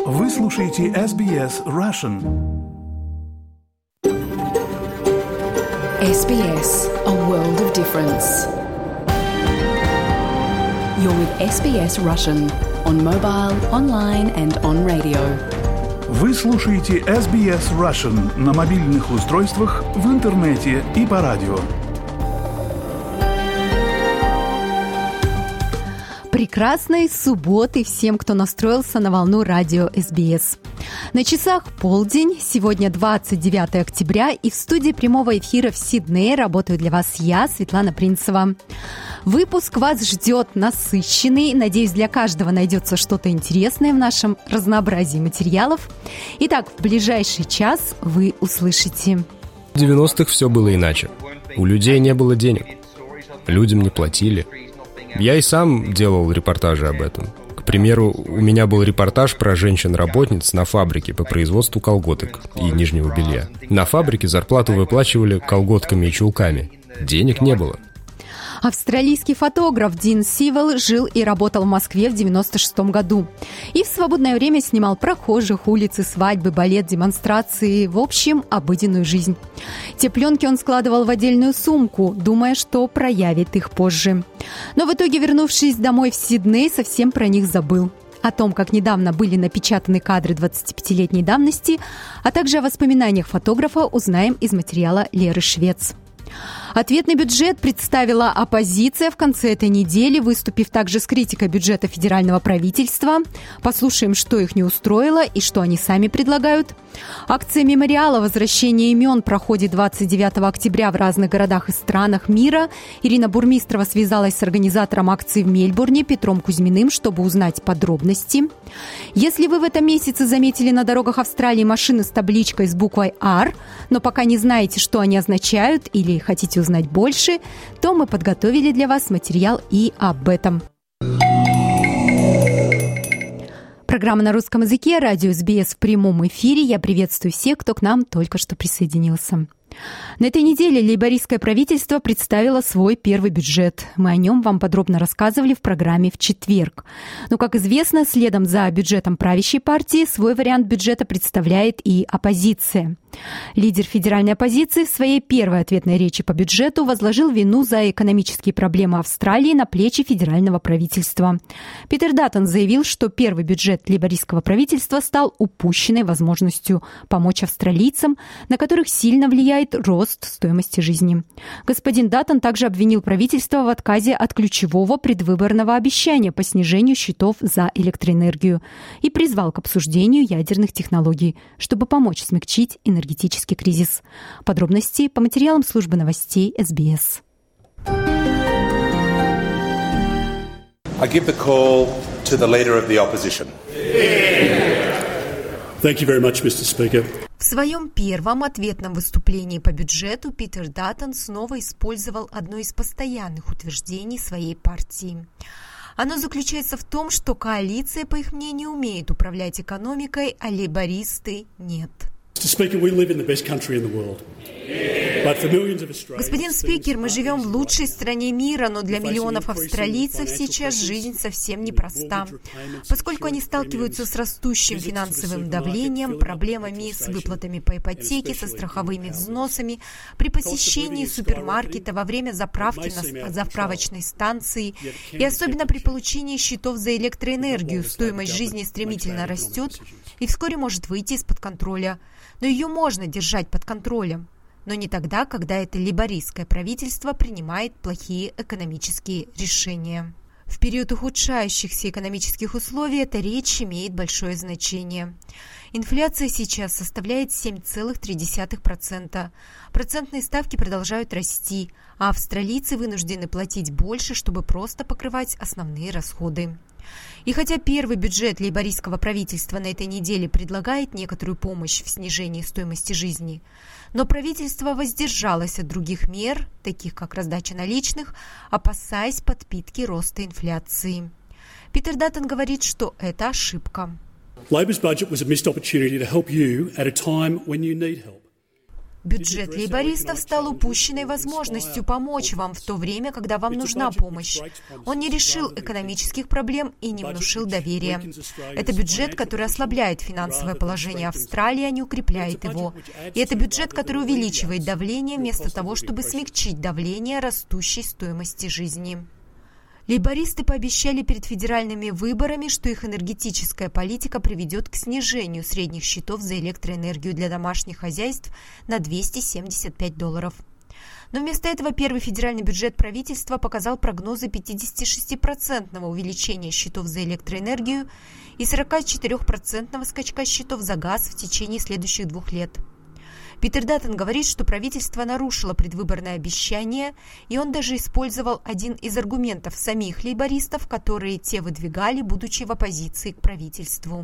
Вы слушаете SBS Russian. SBS, a world of difference. You're with SBS Russian on mobile, online and on radio. Вы слушаете SBS Russian на мобильных устройствах, в интернете и по радио. Прекрасной субботы всем, кто настроился на волну радио SBS. На часах полдень, сегодня 29 октября, и в студии прямого эфира в Сиднее работаю для вас я, Светлана Принцева. Выпуск вас ждет насыщенный, надеюсь, для каждого найдется что-то интересное в нашем разнообразии материалов. Итак, в ближайший час вы услышите. В 90-х все было иначе. У людей не было денег. Людям не платили. Я и сам делал репортажи об этом. К примеру, у меня был репортаж про женщин-работниц на фабрике по производству колготок и нижнего белья. На фабрике зарплату выплачивали колготками и чулками. Денег не было. Австралийский фотограф Дин Сивел жил и работал в Москве в 1996 году. И в свободное время снимал прохожих, улицы, свадьбы, балет, демонстрации, в общем, обыденную жизнь. Те пленки он складывал в отдельную сумку, думая, что проявит их позже. Но в итоге, вернувшись домой в Сидней, совсем про них забыл. О том, как недавно были напечатаны кадры 25-летней давности, а также о воспоминаниях фотографа узнаем из материала Леры Швец. Ответный бюджет представила оппозиция в конце этой недели, выступив также с критикой бюджета федерального правительства. Послушаем, что их не устроило и что они сами предлагают. Акция мемориала «Возвращение имен» проходит 29 октября в разных городах и странах мира. Ирина Бурмистрова связалась с организатором акции в Мельбурне Петром Кузьминым, чтобы узнать подробности. Если вы в этом месяце заметили на дорогах Австралии машины с табличкой с буквой R, но пока не знаете, что они означают, или хотите узнать больше, то мы подготовили для вас материал и об этом. Программа на русском языке, радио SBS в прямом эфире. Я приветствую всех, кто к нам только что присоединился. На этой неделе лейбористское правительство представило свой первый бюджет. Мы о нем вам подробно рассказывали в программе в четверг. Но, как известно, следом за бюджетом правящей партии свой вариант бюджета представляет и оппозиция. Лидер федеральной оппозиции в своей первой ответной речи по бюджету возложил вину за экономические проблемы Австралии на плечи федерального правительства. Питер Даттон заявил, что первый бюджет лейбористского правительства стал упущенной возможностью помочь австралийцам, на которых сильно влияет рост стоимости жизни. Господин Даттон также обвинил правительство в отказе от ключевого предвыборного обещания по снижению счетов за электроэнергию и призвал к обсуждению ядерных технологий, чтобы помочь смягчить энергетический кризис. Подробности по материалам службы новостей SBS. I give the call to the Leader of the Opposition. Thank you very much, Mr. Speaker. В своем первом ответном выступлении по бюджету Питер Даттон снова использовал одно из постоянных утверждений своей партии. Оно заключается в том, что коалиция, по их мнению, умеет управлять экономикой, а лейбористы – нет. Господин спикер, мы живем в лучшей стране мира, но для миллионов австралийцев сейчас жизнь совсем непроста. Поскольку они сталкиваются с растущим финансовым давлением, проблемами с выплатами по ипотеке, со страховыми взносами, при посещении супермаркета, во время заправки на заправочной станции и особенно при получении счетов за электроэнергию, стоимость жизни стремительно растет и вскоре может выйти из-под контроля. Но ее можно держать под контролем, но не тогда, когда это лейбористское правительство принимает плохие экономические решения. В период ухудшающихся экономических условий эта речь имеет большое значение. Инфляция сейчас составляет 7,3%. Процентные ставки продолжают расти, а австралийцы вынуждены платить больше, чтобы просто покрывать основные расходы. И хотя первый бюджет лейбористского правительства на этой неделе предлагает некоторую помощь в снижении стоимости жизни, но правительство воздержалось от других мер, таких как раздача наличных, опасаясь подпитки роста инфляции. Питер Даттон говорит, что это ошибка. Бюджет лейбористов стал упущенной возможностью помочь вам в то время, когда вам нужна помощь. Он не решил экономических проблем и не внушил доверия. Это бюджет, который ослабляет финансовое положение Австралии, а не укрепляет его. И это бюджет, который увеличивает давление вместо того, чтобы смягчить давление растущей стоимости жизни. Лейбористы пообещали перед федеральными выборами, что их энергетическая политика приведет к снижению средних счетов за электроэнергию для домашних хозяйств на $275. Но вместо этого первый федеральный бюджет правительства показал прогнозы 56% увеличения счетов за электроэнергию и 44% скачка счетов за газ в течение следующих 2 лет. Питер Даттон говорит, что правительство нарушило предвыборное обещание, и он даже использовал один из аргументов самих лейбористов, которые те выдвигали, будучи в оппозиции к правительству.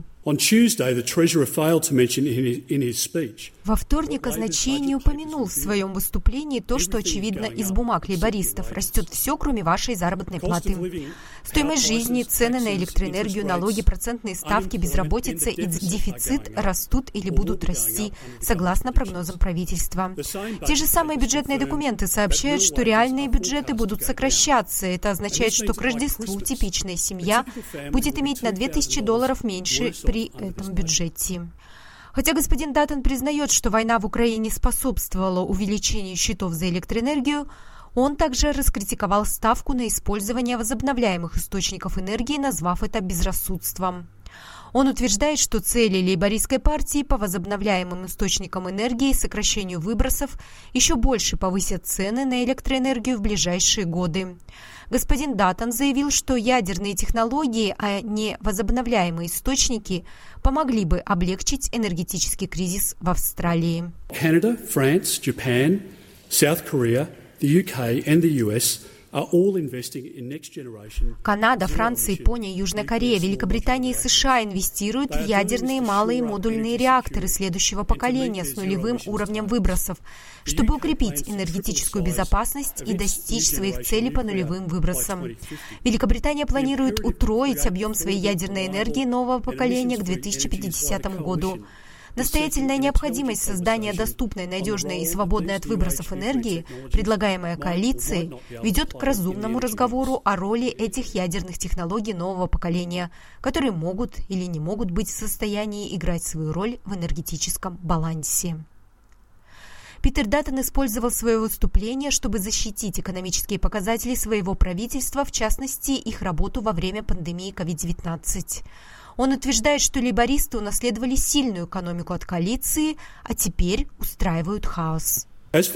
Во вторник казначей не упомянул в своем выступлении то, что очевидно из бумаг лейбористов. Растет все, кроме вашей заработной платы. Стоимость жизни, цены на электроэнергию, налоги, процентные ставки, безработица и дефицит растут или будут расти, согласно прогнозам правительства. Те же самые бюджетные документы сообщают, что реальные бюджеты будут сокращаться. Это означает, что к Рождеству типичная семья будет иметь на $2000 меньше при этом бюджете. Хотя господин Даттон признает, что война в Украине способствовала увеличению счетов за электроэнергию, он также раскритиковал ставку на использование возобновляемых источников энергии, назвав это безрассудством. Он утверждает, что цели лейбористской партии по возобновляемым источникам энергии и сокращению выбросов еще больше повысят цены на электроэнергию в ближайшие годы. Господин Даттон заявил, что ядерные технологии, а не возобновляемые источники, помогли бы облегчить энергетический кризис в Австралии. Canada, France, Japan, South Korea, the UK and the US Канада, Франция, Япония, Южная Корея, Великобритания и США инвестируют в ядерные малые модульные реакторы следующего поколения с нулевым уровнем выбросов, чтобы укрепить энергетическую безопасность и достичь своих целей по нулевым выбросам. Великобритания планирует утроить объем своей ядерной энергии нового поколения к 2050 году. Настоятельная необходимость создания доступной, надежной и свободной от выбросов энергии, предлагаемая коалицией, ведет к разумному разговору о роли этих ядерных технологий нового поколения, которые могут или не могут быть в состоянии играть свою роль в энергетическом балансе. Питер Даттон использовал свое выступление, чтобы защитить экономические показатели своего правительства, в частности, их работу во время пандемии COVID-19. Он утверждает, что лейбористы унаследовали сильную экономику от коалиции, а теперь устраивают хаос.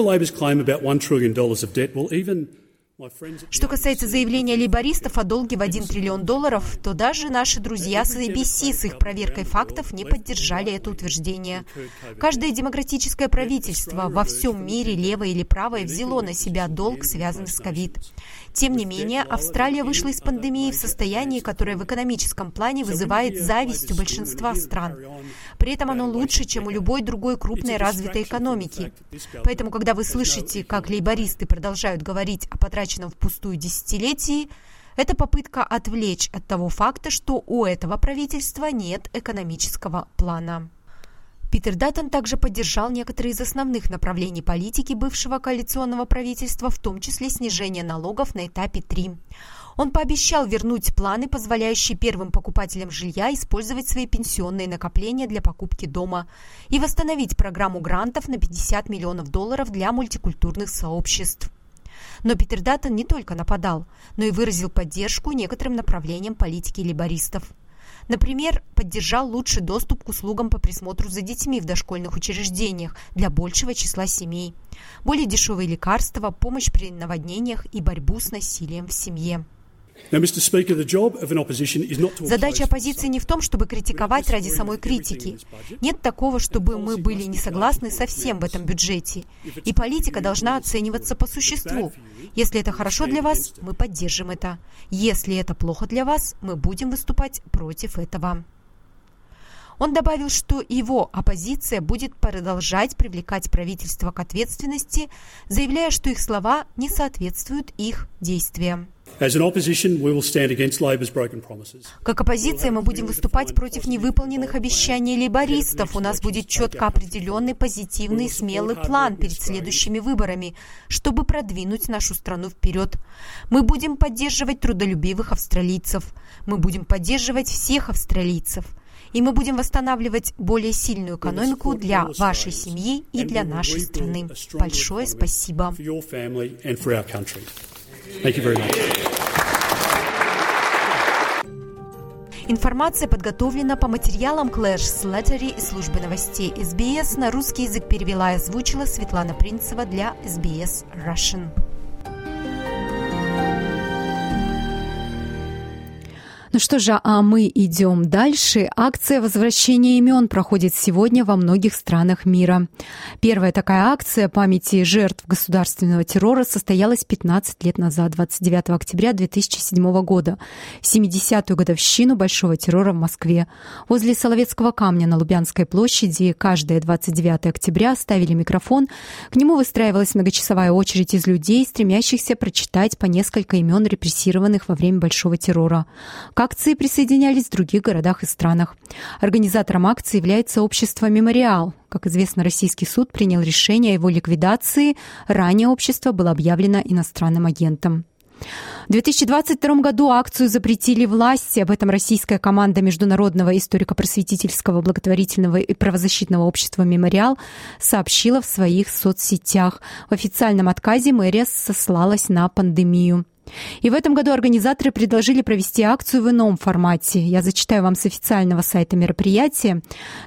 Что касается заявления лейбористов о долге в $1 триллион, то даже наши друзья с ABC с их проверкой фактов не поддержали это утверждение. Каждое демократическое правительство во всем мире, левое или правое, взяло на себя долг, связанный с ковид. Тем не менее, Австралия вышла из пандемии в состоянии, которое в экономическом плане вызывает зависть у большинства стран. При этом оно лучше, чем у любой другой крупной развитой экономики. Поэтому, когда вы слышите, как лейбористы продолжают говорить о потраченном впустую десятилетии, это попытка отвлечь от того факта, что у этого правительства нет экономического плана. Питер Даттон также поддержал некоторые из основных направлений политики бывшего коалиционного правительства, в том числе снижение налогов на этапе 3. Он пообещал вернуть планы, позволяющие первым покупателям жилья использовать свои пенсионные накопления для покупки дома, и восстановить программу грантов на $50 миллионов для мультикультурных сообществ. Но Питер Даттон не только нападал, но и выразил поддержку некоторым направлениям политики лейбористов. Например, поддержал лучший доступ к услугам по присмотру за детьми в дошкольных учреждениях для большего числа семей, более дешевые лекарства, помощь при наводнениях и борьбу с насилием в семье. Задача оппозиции не в том, чтобы критиковать ради самой критики. Нет такого, чтобы мы были не согласны со всем в этом бюджете. И политика должна оцениваться по существу. Если это хорошо для вас, мы поддержим это. Если это плохо для вас, мы будем выступать против этого. Он добавил, что его оппозиция будет продолжать привлекать правительство к ответственности, заявляя, что их слова не соответствуют их действиям. Как оппозиция мы будем выступать против невыполненных обещаний лейбористов. У нас будет четко определенный, позитивный, смелый план перед следующими выборами, чтобы продвинуть нашу страну вперед. Мы будем поддерживать трудолюбивых австралийцев. Мы будем поддерживать всех австралийцев. И мы будем восстанавливать более сильную экономику для вашей семьи и для нашей страны. Большое спасибо. Информация подготовлена по материалам Клэр Слеттери из службы новостей SBS. На русский язык перевела и озвучила Светлана Принцева для SBS Russian. Ну что же, а мы идем дальше. Акция возвращения имен проходит сегодня во многих странах мира. Первая такая акция памяти жертв государственного террора состоялась 15 лет назад, 29 октября 2007 года, 70-ю годовщину Большого террора в Москве. Возле Соловецкого камня на Лубянской площади каждое 29 октября ставили микрофон. К нему выстраивалась многочасовая очередь из людей, стремящихся прочитать по несколько имен репрессированных во время Большого террора. К акции присоединялись в других городах и странах. Организатором акции является общество «Мемориал». Как известно, российский суд принял решение о его ликвидации. Ранее общество было объявлено иностранным агентом. В 2022 году акцию запретили власти. Об этом российская команда Международного историко-просветительского благотворительного и правозащитного общества «Мемориал» сообщила в своих соцсетях. В официальном отказе мэрия сослалась на пандемию. И в этом году организаторы предложили провести акцию в ином формате. Я зачитаю вам с официального сайта мероприятия.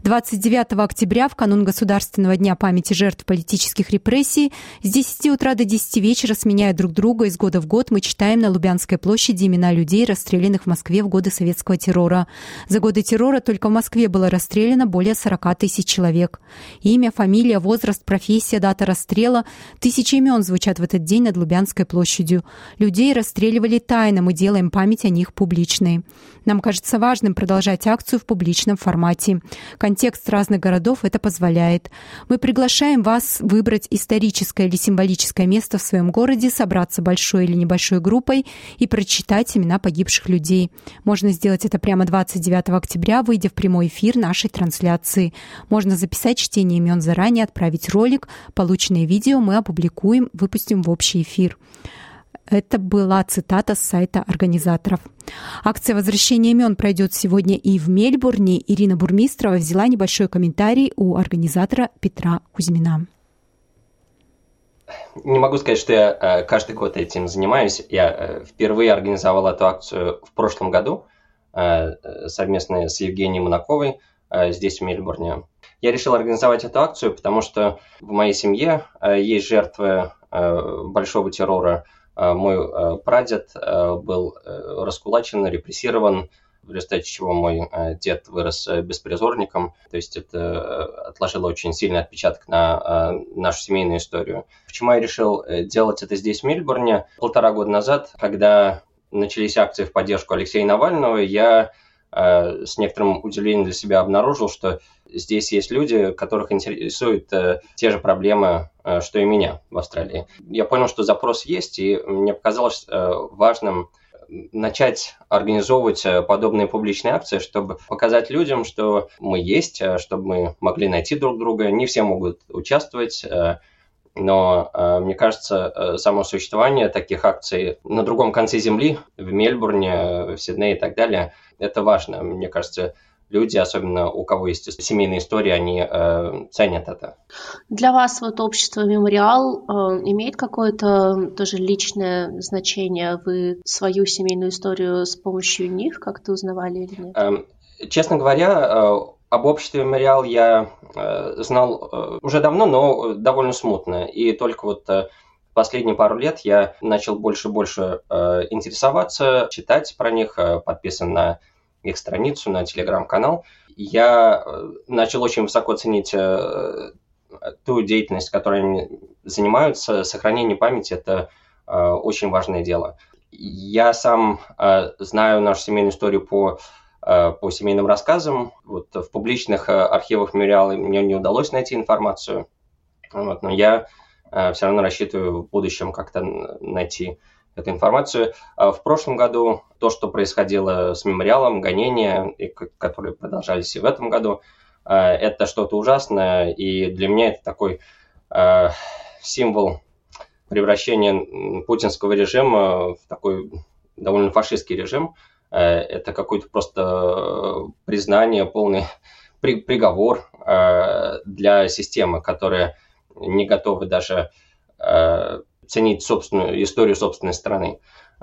29 октября, в канун Государственного дня памяти жертв политических репрессий, с 10 утра до 10 вечера, сменяя друг друга из года в год, мы читаем на Лубянской площади имена людей, расстрелянных в Москве в годы советского террора. За годы террора только в Москве было расстреляно более 40 тысяч человек. Имя, фамилия, возраст, профессия, дата расстрела. Тысячи имен звучат в этот день над Лубянской площадью. Людей расстреливали тайно, мы делаем память о них публичной. Нам кажется важным продолжать акцию в публичном формате. Контекст разных городов это позволяет. Мы приглашаем вас выбрать историческое или символическое место в своем городе, собраться большой или небольшой группой и прочитать имена погибших людей. Можно сделать это прямо 29 октября, выйдя в прямой эфир нашей трансляции. Можно записать чтение имен заранее, отправить ролик. Полученное видео мы опубликуем, выпустим в общий эфир. Это была цитата с сайта организаторов. Акция возвращения имен пройдет сегодня и в Мельбурне. Ирина Бурмистрова взяла небольшой комментарий у организатора Петра Кузьмина. Не могу сказать, что я каждый год этим занимаюсь. Я впервые организовал эту акцию в прошлом году совместно с Евгенией Манаковой здесь, в Мельбурне. Я решил организовать эту акцию, потому что в моей семье есть жертвы Большого террора. Мой прадед был раскулачен, репрессирован, в результате чего мой дед вырос беспризорником. То есть это отложило очень сильный отпечаток на нашу семейную историю. Почему я решил делать это здесь, в Мельбурне? 1,5 года назад, когда начались акции в поддержку Алексея Навального, я с некоторым удивлением для себя обнаружил, что здесь есть люди, которых интересуют те же проблемы, что и меня в Австралии. Я понял, что запрос есть, и мне показалось важным начать организовывать подобные публичные акции, чтобы показать людям, что мы есть, чтобы мы могли найти друг друга. Не все могут участвовать, но мне кажется, само существование таких акций на другом конце земли, в Мельбурне, в Сиднее и так далее, это важно. Мне кажется, люди, особенно у кого есть семейные истории, они ценят это. Для вас вот общество «Мемориал» имеет какое-то тоже личное значение? Вы свою семейную историю с помощью них как-то узнавали или нет? Честно говоря, об обществе «Мемориал» я знал уже давно, но довольно смутно. И только вот последние пару лет я начал больше и больше интересоваться, читать про них, подписан на их страницу, на телеграм-канал. Я начал очень высоко ценить ту деятельность, которой они занимаются. Сохранение памяти – это очень важное дело. Я сам знаю нашу семейную историю по по семейным рассказам. Вот в публичных архивах мемориала мне не удалось найти информацию, но я все равно рассчитываю в будущем как-то найти эту информацию. В прошлом году то, что происходило с мемориалом, гонения, которые продолжались и в этом году, это что-то ужасное, и для меня это такой символ превращения путинского режима в такой довольно фашистский режим. Это какое-то просто признание, полный приговор для системы, которая не готова даже ценить историю собственной страны.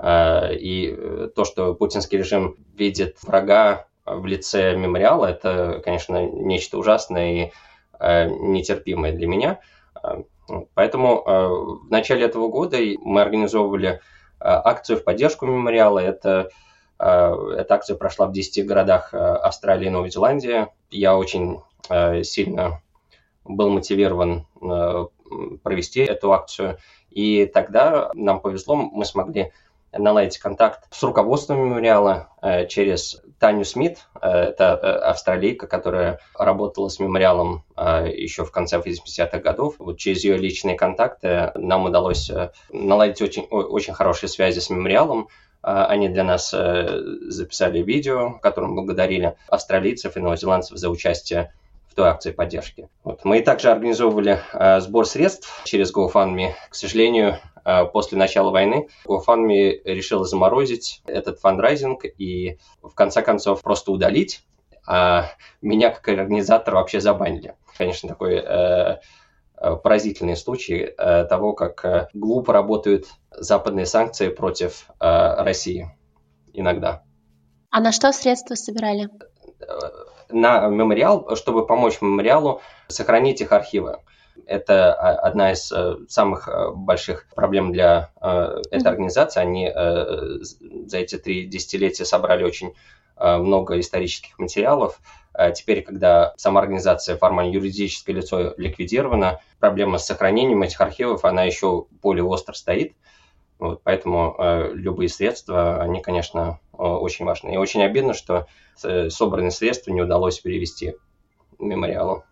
И то, что путинский режим видит врага в лице мемориала, это, конечно, нечто ужасное и нетерпимое для меня. Поэтому в начале этого года мы организовывали акцию в поддержку мемориала. Эта акция прошла в 10 городах Австралии и Новой Зеландии. Я очень сильно был мотивирован провести эту акцию. И тогда нам повезло, мы смогли наладить контакт с руководством мемориала через Таню Смит. Это австралийка, которая работала с мемориалом еще в конце 80-х годов. Вот через ее личные контакты нам удалось наладить очень хорошие связи с мемориалом. Они для нас записали видео, в котором благодарили австралийцев и новозеландцев за участие в той акции поддержки. Вот. Мы также организовывали сбор средств через GoFundMe. К сожалению, после начала войны GoFundMe решила заморозить этот фандрайзинг и в конце концов просто удалить, а меня как организатора вообще забанили. Конечно, такой поразительный случай того, как глупо работают западные санкции против России иногда. А на что средства собирали? На мемориал, чтобы помочь мемориалу сохранить их архивы. Это одна из самых больших проблем для этой организации. Они за эти 3 десятилетия собрали очень много исторических материалов. Теперь, когда сама организация, формально юридическое лицо, ликвидирована, проблема с сохранением этих архивов, она еще более остро стоит. Вот, поэтому любые средства, они, конечно, очень важны. И очень обидно, что собранные средства не удалось перевести мемориалу.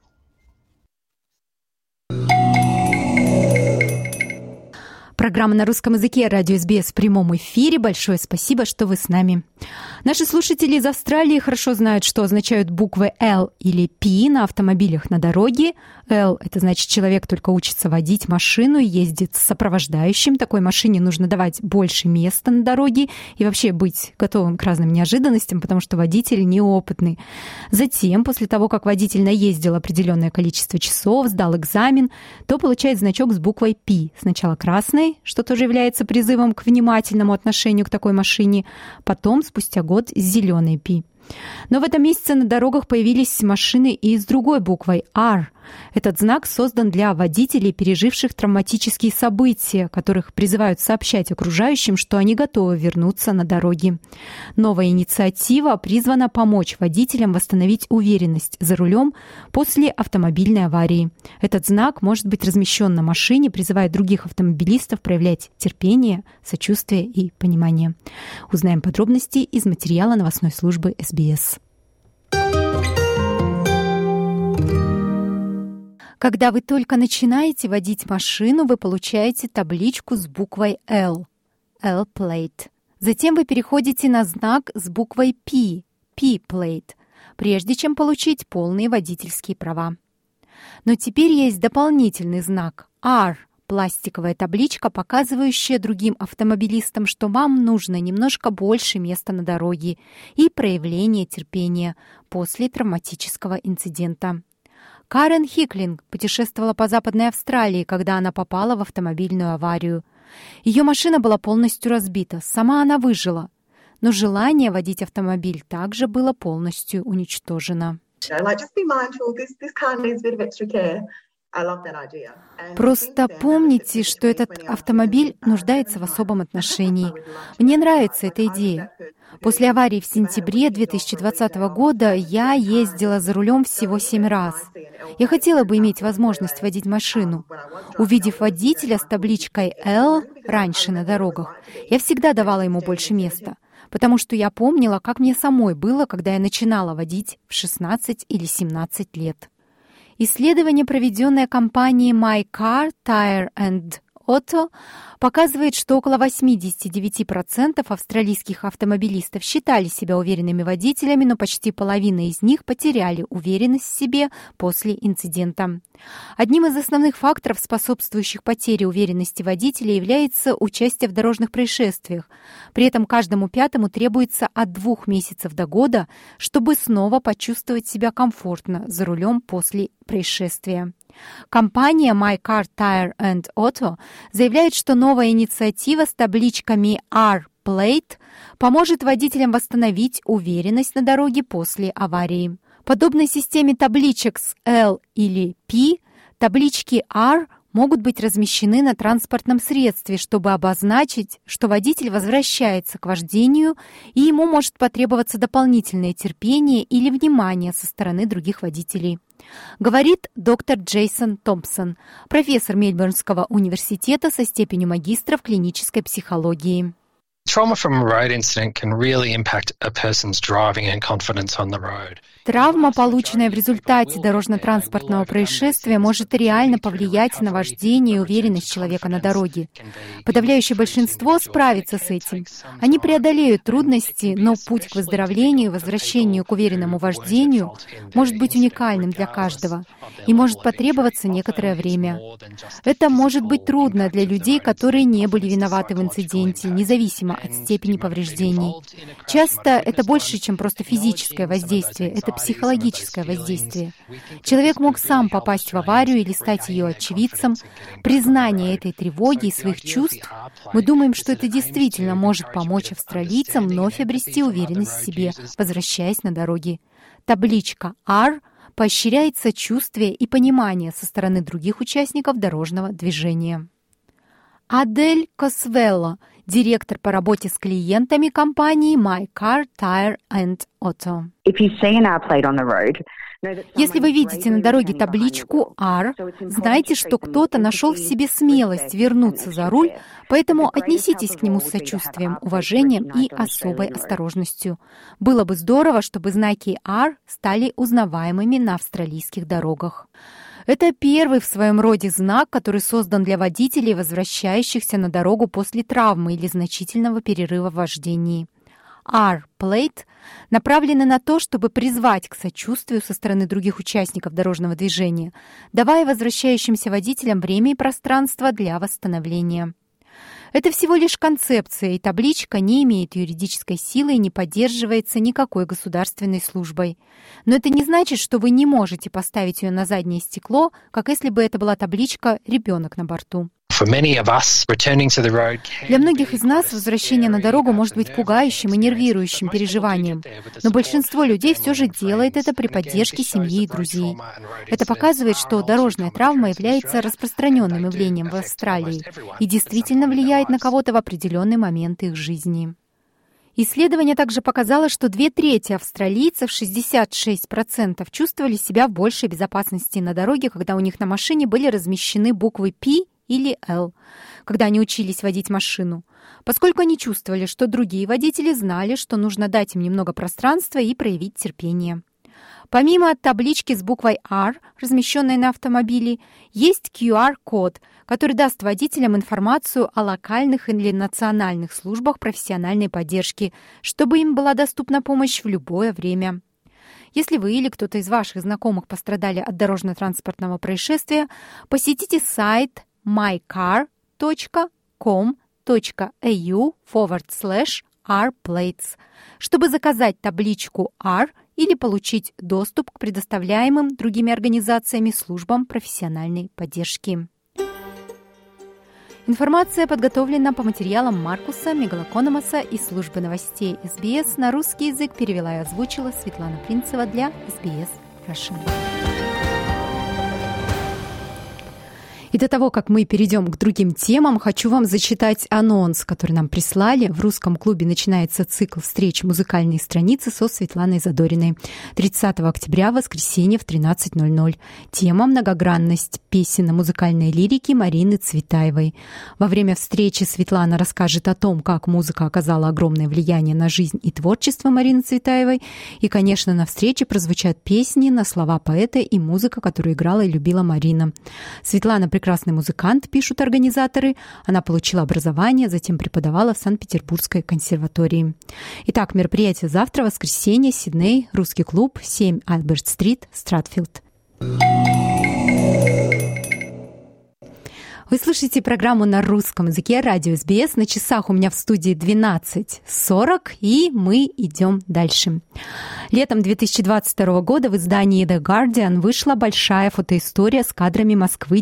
Программа на русском языке «Радио СБС» в прямом эфире. Большое спасибо, что вы с нами. Наши слушатели из Австралии хорошо знают, что означают буквы «Л» или «П» на автомобилях на дороге. «Л» — это значит, человек только учится водить машину и ездит с сопровождающим. Такой машине нужно давать больше места на дороге и вообще быть готовым к разным неожиданностям, потому что водитель неопытный. Затем, после того, как водитель наездил определенное количество часов, сдал экзамен, то получает значок с буквой «П». Сначала красный, что тоже является призывом к внимательному отношению к такой машине, потом, спустя год, с зеленой «П». Но в этом месяце на дорогах появились машины и с другой буквой «R». Этот знак создан для водителей, переживших травматические события, которых призывают сообщать окружающим, что они готовы вернуться на дороги. Новая инициатива призвана помочь водителям восстановить уверенность за рулем после автомобильной аварии. Этот знак может быть размещен на машине, призывая других автомобилистов проявлять терпение, сочувствие и понимание. Узнаем подробности из материала новостной службы СБС. Когда вы только начинаете водить машину, вы получаете табличку с буквой L – L-plate. Затем вы переходите на знак с буквой P – P-plate, прежде чем получить полные водительские права. Но теперь есть дополнительный знак R – пластиковая табличка, показывающая другим автомобилистам, что вам нужно немножко больше места на дороге и проявление терпения после травматического инцидента. Карен Хиклинг путешествовала по Западной Австралии, когда она попала в автомобильную аварию. Ее машина была полностью разбита, сама она выжила, но желание водить автомобиль также было полностью уничтожено. Просто помните, что этот автомобиль нуждается в особом отношении. Мне нравится эта идея. После аварии в сентябре 2020 года я ездила за рулем всего 7 раз. Я хотела бы иметь возможность водить машину. Увидев водителя с табличкой «L» раньше на дорогах, я всегда давала ему больше места. потому что я помнила, как мне самой было, когда я начинала водить в 16 или 17 лет. Исследование, проведенное компанией My Car, Tire and Auto, показывает, что около 89% австралийских автомобилистов считали себя уверенными водителями, но почти половина из них потеряли уверенность в себе после инцидента. Одним из основных факторов, способствующих потере уверенности водителя, является участие в дорожных происшествиях. При этом каждому пятому требуется от 2 месяцев до года, чтобы снова почувствовать себя комфортно за рулем после происшествия. Компания My Car, Tire and Auto заявляет, что новая инициатива с табличками R-Plate поможет водителям восстановить уверенность на дороге после аварии. Подобно системе табличек с L или P, таблички R могут быть размещены на транспортном средстве, чтобы обозначить, что водитель возвращается к вождению, и ему может потребоваться дополнительное терпение или внимание со стороны других водителей. Говорит доктор Джейсон Томпсон, профессор Мельбурнского университета со степенью магистра в клинической психологии. Травма, полученная в результате дорожно-транспортного происшествия, может реально повлиять на вождение и уверенность человека на дороге. Подавляющее большинство справится с этим. Они преодолеют трудности, но путь к выздоровлению и возвращению к уверенному вождению может быть уникальным для каждого и может потребоваться некоторое время. Это может быть трудно для людей, которые не были виноваты в инциденте, независимо от степени повреждений. Часто это больше, чем просто физическое воздействие, это психологическое воздействие. Человек мог сам попасть в аварию или стать ее очевидцем. Признание этой тревоги и своих чувств, мы думаем, что это действительно может помочь австралийцам вновь обрести уверенность в себе, возвращаясь на дороге. Табличка R поощряет сочувствие и понимание со стороны других участников дорожного движения. Адель Косвелло, директор по работе с клиентами компании My Car, Tire and Auto. Если вы видите на дороге табличку R, знайте, что кто-то нашел в себе смелость вернуться за руль, поэтому отнеситесь к нему с сочувствием, уважением и особой осторожностью. Было бы здорово, чтобы знаки R стали узнаваемыми на австралийских дорогах. Это первый в своем роде знак, который создан для водителей, возвращающихся на дорогу после травмы или значительного перерыва в вождении. R-Plate направлены на то, чтобы призвать к сочувствию со стороны других участников дорожного движения, давая возвращающимся водителям время и пространство для восстановления. Это всего лишь концепция, и табличка не имеет юридической силы и не поддерживается никакой государственной службой. Но это не значит, что вы не можете поставить ее на заднее стекло, как если бы это была табличка «Ребенок на борту». Для многих из нас возвращение на дорогу может быть пугающим и нервирующим переживанием, но большинство людей все же делает это при поддержке семьи и друзей. Это показывает, что дорожная травма является распространенным явлением в Австралии и действительно влияет на кого-то в определенный момент их жизни. Исследование также показало, что 2/3 австралийцев, 66%, чувствовали себя в большей безопасности на дороге, когда у них на машине были размещены буквы P или L, когда они учились водить машину, поскольку они чувствовали, что другие водители знали, что нужно дать им немного пространства и проявить терпение. Помимо таблички с буквой R, размещенной на автомобиле, есть QR-код, который даст водителям информацию о локальных или национальных службах профессиональной поддержки, чтобы им была доступна помощь в любое время. Если вы или кто-то из ваших знакомых пострадали от дорожно-транспортного происшествия, посетите сайт mycar.com.au/rplates, чтобы заказать табличку R или получить доступ к предоставляемым другими организациями службам профессиональной поддержки. Информация подготовлена по материалам Маркуса Мегалокономоса из службы новостей СБС. На русский язык перевела и озвучила Светлана Принцева для SBS Russian. И до того, как мы перейдем к другим темам, хочу вам зачитать анонс, который нам прислали. В русском клубе начинается цикл встреч «Музыкальные страницы» со Светланой Задориной. 30 октября, воскресенье в 13:00. Тема «Многогранность. Песен музыкальной лирики» Марины Цветаевой. Во время встречи Светлана расскажет о том, как музыка оказала огромное влияние на жизнь и творчество Марины Цветаевой. И, конечно, на встрече прозвучат песни на слова поэта и музыка, которую играла и любила Марина. Светлана прекрасный музыкант, пишут организаторы. Она получила образование, затем преподавала в Санкт-Петербургской консерватории. Итак, мероприятие завтра, воскресенье, Сидней, русский клуб, 7 Альберт-стрит, Стратфилд. Вы слушаете программу на русском языке радио СБС. На часах у меня в студии 12:40, и мы идем дальше. Летом 2022 года в издании The Guardian вышла большая фотоистория с кадрами Москвы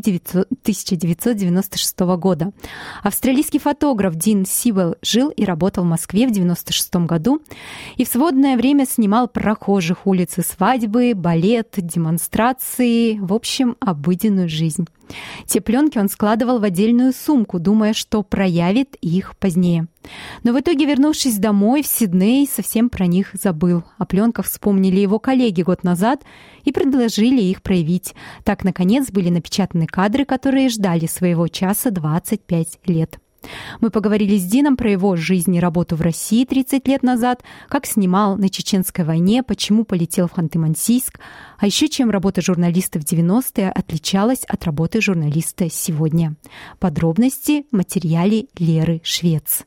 1996 года. Австралийский фотограф Дин Сивелл жил и работал в Москве в 1996 году и в свободное время снимал прохожих, улицы, свадьбы, балет, демонстрации, в общем, обыденную жизнь. Те пленки он складывал в отдельную сумку, думая, что проявит их позднее. Но в итоге, вернувшись домой, в Сидней, совсем про них забыл. О пленках вспомнили его коллеги год назад и предложили их проявить. Так, наконец, были напечатаны кадры, которые ждали своего часа 25 лет. Мы поговорили с Дином про его жизнь и работу в России 30 лет назад, как снимал на Чеченской войне, почему полетел в Ханты-Мансийск, а еще чем работа журналиста в 90-е отличалась от работы журналиста сегодня. Подробности в материале Леры Швец.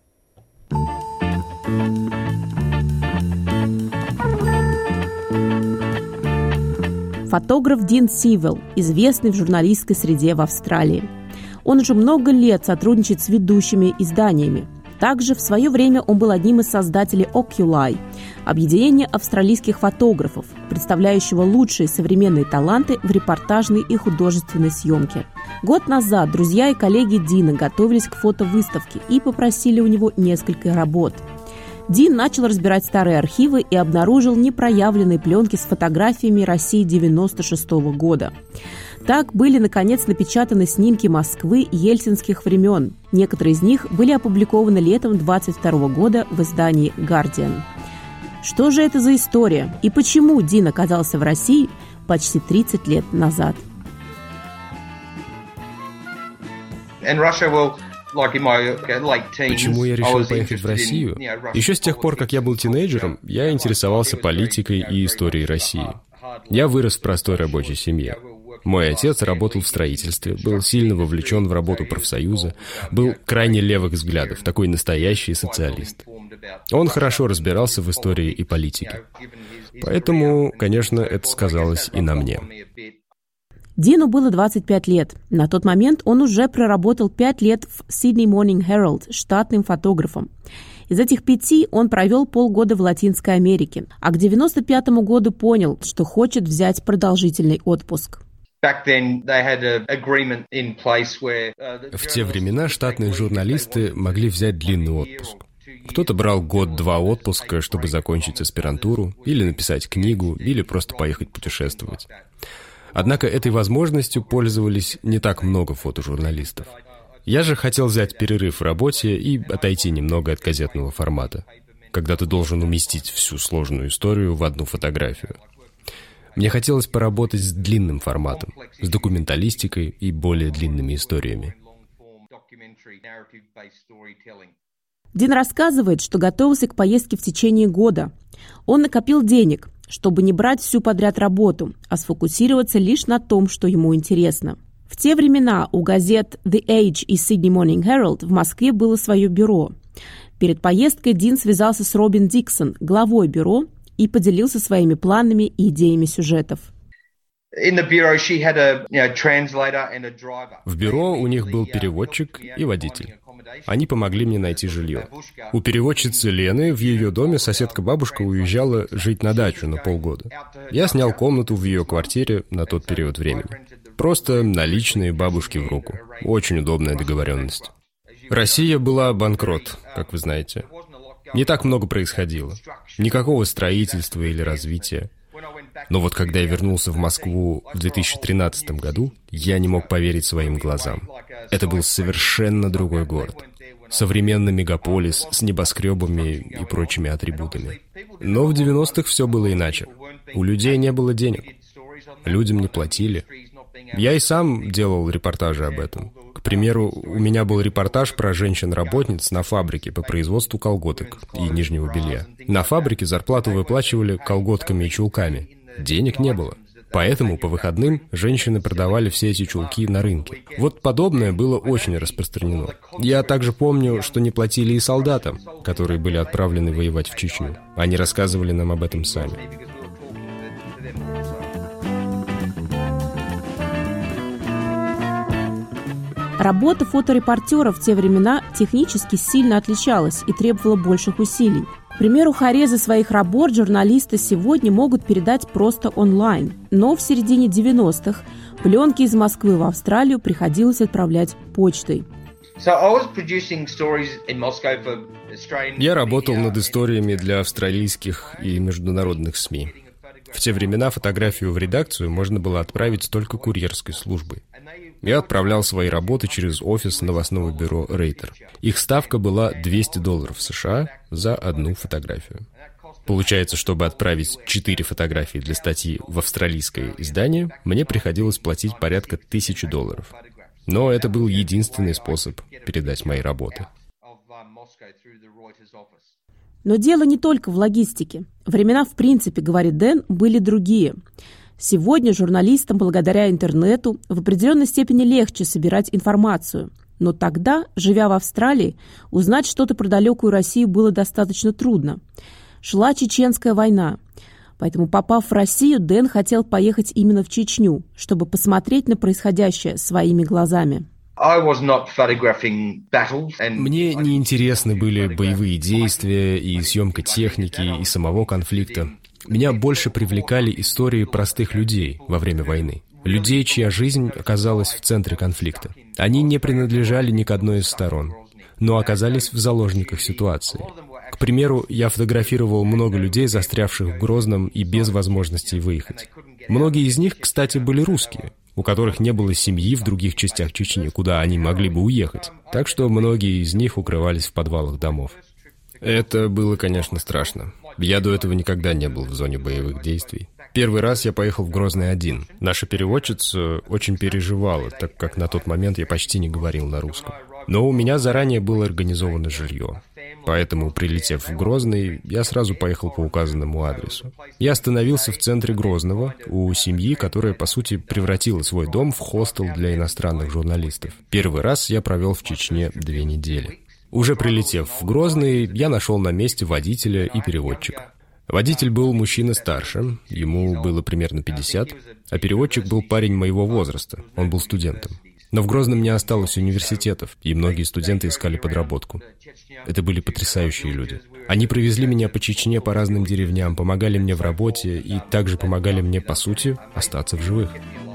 Фотограф Дин Сивелл, известный в журналистской среде в Австралии. Он уже много лет сотрудничает с ведущими изданиями. Также в свое время он был одним из создателей Oculi, объединения австралийских фотографов, представляющего лучшие современные таланты в репортажной и художественной съемке. Год назад друзья и коллеги Дина готовились к фотовыставке и попросили у него несколько работ. Дин начал разбирать старые архивы и обнаружил непроявленные пленки с фотографиями России 1996 года. Так были, наконец, напечатаны снимки Москвы ельцинских времен. Некоторые из них были опубликованы летом 1922 года в издании «Guardian». Что же это за история и почему Дин оказался в России почти 30 лет назад? Почему я решил поехать в Россию? Еще с тех пор, как я был тинейджером, я интересовался политикой и историей России. Я вырос в простой рабочей семье. Мой отец работал в строительстве, был сильно вовлечен в работу профсоюза, был крайне левых взглядов, такой настоящий социалист. Он хорошо разбирался в истории и политике. Поэтому, конечно, это сказалось и на мне. Дину было 25 лет. На тот момент он уже проработал 5 лет в Sydney Morning Herald штатным фотографом. Из этих 5 он провел полгода в Латинской Америке, а к 1995 году понял, что хочет взять продолжительный отпуск. В те времена штатные журналисты могли взять длинный отпуск. Кто-то брал год-два отпуска, чтобы закончить аспирантуру, или написать книгу, или просто поехать путешествовать. Однако этой возможностью пользовались не так много фотожурналистов. Я же хотел взять перерыв в работе и отойти немного от газетного формата, когда ты должен уместить всю сложную историю в одну фотографию. Мне хотелось поработать с длинным форматом, с документалистикой и более длинными историями. Дин рассказывает, что готовился к поездке в течение года. Он накопил денег, чтобы не брать всю подряд работу, а сфокусироваться лишь на том, что ему интересно. В те времена у газет The Age и Sydney Morning Herald в Москве было свое бюро. Перед поездкой Дин связался с Робин Диксон, главой бюро, и поделился своими планами и идеями сюжетов. В бюро у них был переводчик и водитель. Они помогли мне найти жилье. У переводчицы Лены в ее доме соседка-бабушка уезжала жить на дачу на полгода. Я снял комнату в ее квартире на тот период времени. Просто наличные бабушки в руку. Очень удобная договоренность. Россия была банкрот, как вы знаете. Не так много происходило. Никакого строительства или развития. Но вот когда я вернулся в Москву в 2013 году, я не мог поверить своим глазам. Это был совершенно другой город. Современный мегаполис с небоскребами и прочими атрибутами. Но в 90-х все было иначе. У людей не было денег. Людям не платили. Я и сам делал репортажи об этом. К примеру, у меня был репортаж про женщин-работниц на фабрике по производству колготок и нижнего белья. На фабрике зарплату выплачивали колготками и чулками. Денег не было. Поэтому по выходным женщины продавали все эти чулки на рынке. Вот подобное было очень распространено. Я также помню, что не платили и солдатам, которые были отправлены воевать в Чечню. Они рассказывали нам об этом сами. Работа фоторепортера в те времена технически сильно отличалась и требовала больших усилий. К примеру, хорезы своих работ журналисты сегодня могут передать просто онлайн. Но в середине 90-х пленки из Москвы в Австралию приходилось отправлять почтой. Я работал над историями для австралийских и международных СМИ. В те времена фотографию в редакцию можно было отправить только курьерской службой. Я отправлял свои работы через офис новостного бюро Рейтер. Их ставка была $200 США за одну фотографию. Получается, чтобы отправить 4 фотографии для статьи в австралийское издание, мне приходилось платить порядка $1000. Но это был единственный способ передать мои работы. Но дело не только в логистике. Времена, в принципе, говорит Дэн, были другие. Сегодня журналистам, благодаря интернету, в определенной степени легче собирать информацию. Но тогда, живя в Австралии, узнать что-то про далекую Россию было достаточно трудно. Шла Чеченская война. Поэтому, попав в Россию, Дэн хотел поехать именно в Чечню, чтобы посмотреть на происходящее своими глазами. Мне не интересны были боевые действия и съемка техники и самого конфликта. Меня больше привлекали истории простых людей во время войны. Людей, чья жизнь оказалась в центре конфликта. Они не принадлежали ни к одной из сторон, но оказались в заложниках ситуации. К примеру, я фотографировал много людей, застрявших в Грозном и без возможности выехать. Многие из них, кстати, были русские, у которых не было семьи в других частях Чечни, куда они могли бы уехать. Так что многие из них укрывались в подвалах домов. Это было, конечно, страшно. Я до этого никогда не был в зоне боевых действий. Первый раз я поехал в Грозный один. Наша переводчица очень переживала, так как на тот момент я почти не говорил на русском. Но у меня заранее было организовано жилье. Поэтому, прилетев в Грозный, я сразу поехал по указанному адресу. Я остановился в центре Грозного, у семьи, которая, по сути, превратила свой дом в хостел для иностранных журналистов. Первый раз я провел в Чечне 2 недели. Уже прилетев в Грозный, я нашел на месте водителя и переводчика. Водитель был мужчина старше, ему было примерно 50, а переводчик был парень моего возраста, он был студентом. Но в Грозном не осталось университетов, и многие студенты искали подработку. Это были потрясающие люди. Они провезли меня по Чечне, по разным деревням, помогали мне в работе и также помогали мне, по сути, остаться в живых.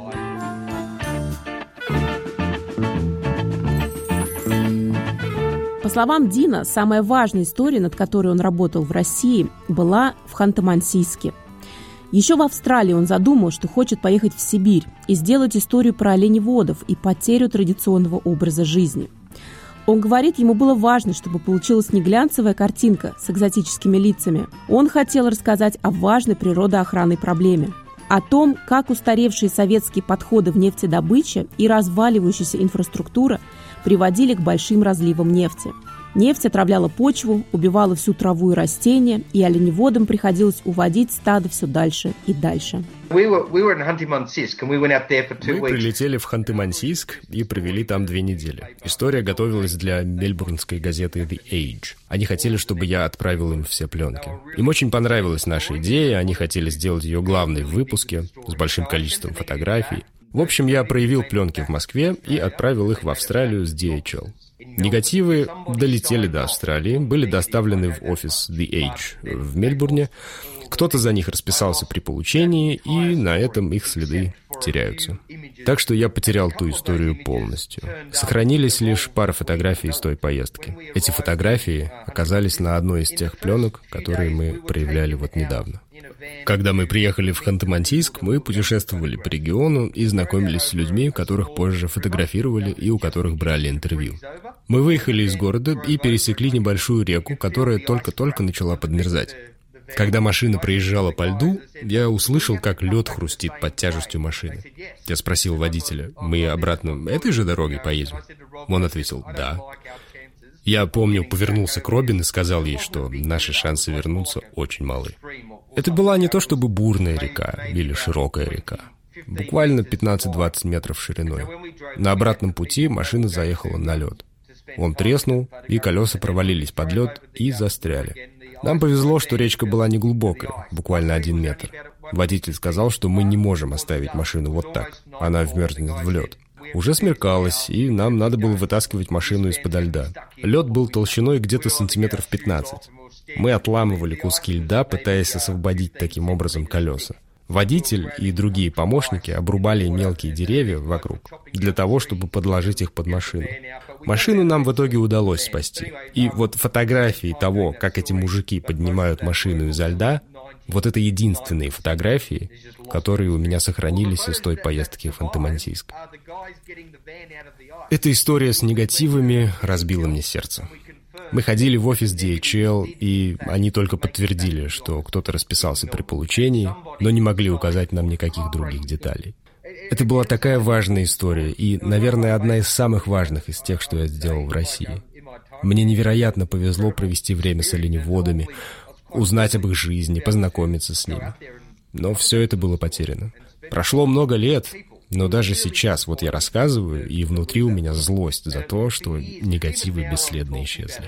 По словам Дина, самая важная история, над которой он работал в России, была в Ханты-Мансийске. Еще в Австралии он задумал, что хочет поехать в Сибирь и сделать историю про оленеводов и потерю традиционного образа жизни. Он говорит, ему было важно, чтобы получилась не глянцевая картинка с экзотическими лицами. Он хотел рассказать о важной природоохранной проблеме. О том, как устаревшие советские подходы в нефтедобыче и разваливающаяся инфраструктура приводили к большим разливам нефти. Нефть отравляла почву, убивала всю траву и растения, и оленеводам приходилось уводить стадо все дальше и дальше. Мы прилетели в Ханты-Мансийск и провели там 2 недели. История готовилась для мельбурнской газеты The Age. Они хотели, чтобы я отправил им все пленки. Им очень понравилась наша идея, они хотели сделать ее главной в выпуске, с большим количеством фотографий. В общем, я проявил пленки в Москве и отправил их в Австралию с DHL. Негативы долетели до Австралии, были доставлены в офис The Age в Мельбурне. Кто-то за них расписался при получении, и на этом их следы теряются. Так что я потерял ту историю полностью. Сохранились лишь пара фотографий из той поездки. Эти фотографии оказались на одной из тех пленок, которые мы проявляли вот недавно. Когда мы приехали в Ханты-Мансийск, мы путешествовали по региону и знакомились с людьми, которых позже фотографировали и у которых брали интервью. Мы выехали из города и пересекли небольшую реку, которая только-только начала подмерзать. Когда машина проезжала по льду, я услышал, как лед хрустит под тяжестью машины. Я спросил водителя: «Мы обратно этой же дорогой поедем?» Он ответил: «Да». Я помню, повернулся к Робин и сказал ей, что наши шансы вернуться очень малы. Это была не то чтобы бурная река или широкая река. Буквально 15-20 метров шириной. На обратном пути машина заехала на лед. Он треснул, и колеса провалились под лед и застряли. Нам повезло, что речка была неглубокая, буквально 1 метр. Водитель сказал, что мы не можем оставить машину вот так. Она вмерзнет в лед. Уже смеркалось, и нам надо было вытаскивать машину из-подо льда. Лед был толщиной где-то сантиметров 15. Мы отламывали куски льда, пытаясь освободить таким образом колеса. Водитель и другие помощники обрубали мелкие деревья вокруг для того, чтобы подложить их под машину. Машину нам в итоге удалось спасти. И вот фотографии того, как эти мужики поднимают машину изо льда, вот это единственные фотографии, которые у меня сохранились из той поездки в Ханты-Мансийск. Эта история с негативами разбила мне сердце. Мы ходили в офис DHL, и они только подтвердили, что кто-то расписался при получении, но не могли указать нам никаких других деталей. Это была такая важная история, и, наверное, одна из самых важных из тех, что я сделал в России. Мне невероятно повезло провести время с оленеводами, узнать об их жизни, познакомиться с ними. Но все это было потеряно. Прошло много лет, но даже сейчас вот я рассказываю, и внутри у меня злость за то, что негативы бесследно исчезли.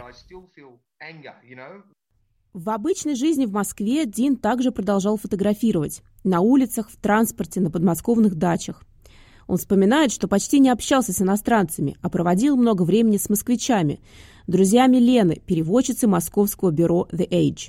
В обычной жизни в Москве Дин также продолжал фотографировать. На улицах, в транспорте, на подмосковных дачах. Он вспоминает, что почти не общался с иностранцами, а проводил много времени с москвичами, друзьями Лены, переводчицы московского бюро The Age.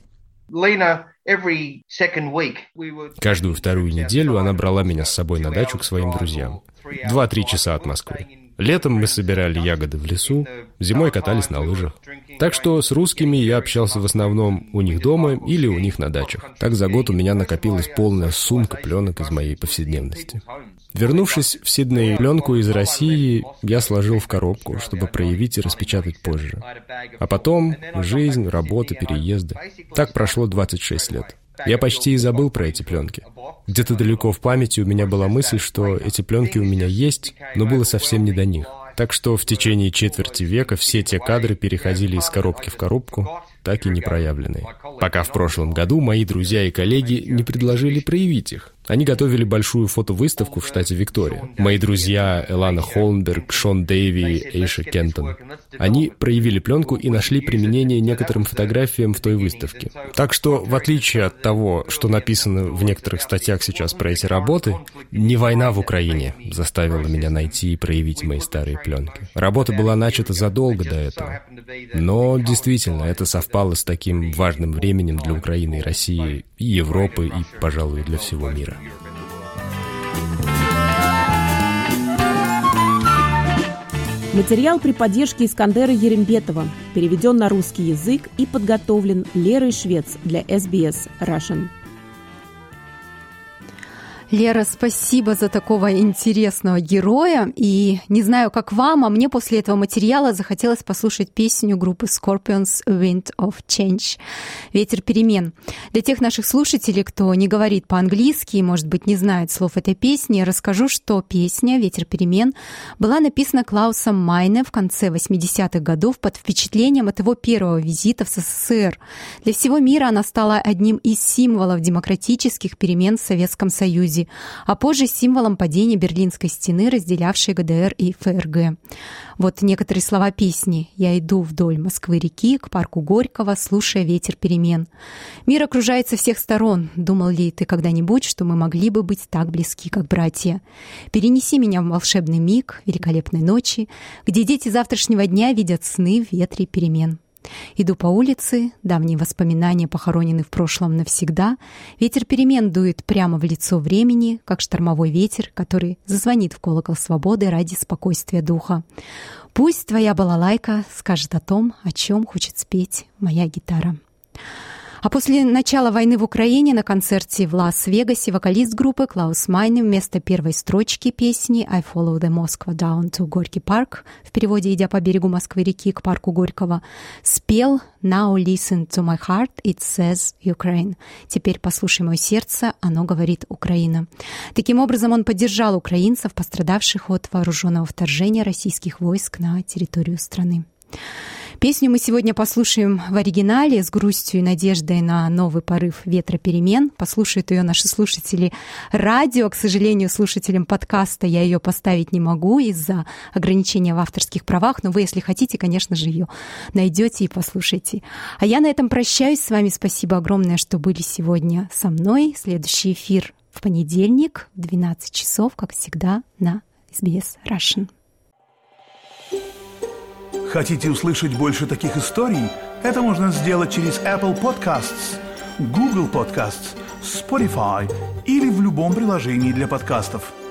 Каждую вторую неделю она брала меня с собой на дачу к своим друзьям. 2-3 часа от Москвы. Летом мы собирали ягоды в лесу, зимой катались на лыжах. Так что с русскими я общался в основном у них дома или у них на дачах. Так за год у меня накопилась полная сумка пленок из моей повседневности. Вернувшись в Сидней, пленку из России я сложил в коробку, чтобы проявить и распечатать позже. А потом жизнь, работа, переезды. Так прошло 26 лет. Я почти и забыл про эти пленки. Где-то далеко в памяти у меня была мысль, что эти пленки у меня есть, но было совсем не до них. Так что в течение четверти века все те кадры переходили из коробки в коробку, так и не проявленные. Пока в прошлом году мои друзья и коллеги не предложили проявить их. Они готовили большую фотовыставку в штате Виктория. Мои друзья Элана Холмберг, Шон Дэйви, Эйша Кентон. Они проявили пленку и нашли применение некоторым фотографиям в той выставке. Так что, в отличие от того, что написано в некоторых статьях сейчас про эти работы, не война в Украине заставила меня найти и проявить мои старые пленки. Работа была начата задолго до этого. Но, действительно, это совпало с таким важным временем для Украины и России, и Европы, и, пожалуй, для всего мира. Материал при поддержке Искандера Ерембетова переведен на русский язык и подготовлен Лерой Швец для SBS Russian. Лера, спасибо за такого интересного героя. И не знаю, как вам, а мне после этого материала захотелось послушать песню группы Scorpions «Wind of Change» — «Ветер перемен». Для тех наших слушателей, кто не говорит по-английски и, может быть, не знает слов этой песни, расскажу, что песня «Ветер перемен» была написана Клаусом Майне в конце 80-х годов под впечатлением от его первого визита в СССР. Для всего мира она стала одним из символов демократических перемен в Советском Союзе, а позже символом падения Берлинской стены, разделявшей ГДР и ФРГ. Вот некоторые слова песни. «Я иду вдоль Москвы-реки к парку Горького, слушая ветер перемен. Мир окружает со всех сторон. Думал ли ты когда-нибудь, что мы могли бы быть так близки, как братья? Перенеси меня в волшебный миг великолепной ночи, где дети завтрашнего дня видят сны в ветре перемен». Иду по улице, давние воспоминания похоронены в прошлом навсегда. Ветер перемен дует прямо в лицо времени, как штормовой ветер, который зазвонит в колокол свободы ради спокойствия духа. Пусть твоя балалайка скажет о том, о чем хочет спеть моя гитара. А после начала войны в Украине на концерте в Лас-Вегасе вокалист группы Клаус Майне вместо первой строчки песни «I follow the Moscow down to Gorky Park», в переводе «Идя по берегу Москвы-реки к парку Горького», спел «Now listen to my heart, it says Ukraine». «Теперь послушай мое сердце, оно говорит Украина». Таким образом, он поддержал украинцев, пострадавших от вооруженного вторжения российских войск на территорию страны. Песню мы сегодня послушаем в оригинале с грустью и надеждой на новый порыв ветра перемен. Послушают ее наши слушатели радио. К сожалению, слушателям подкаста я ее поставить не могу из-за ограничения в авторских правах, но вы, если хотите, конечно же, ее найдете и послушайте. А я на этом прощаюсь с вами. Спасибо огромное, что были сегодня со мной. Следующий эфир в понедельник в 12 часов, как всегда, на SBS Russian. Хотите услышать больше таких историй? Это можно сделать через Apple Podcasts, Google Podcasts, Spotify или в любом приложении для подкастов.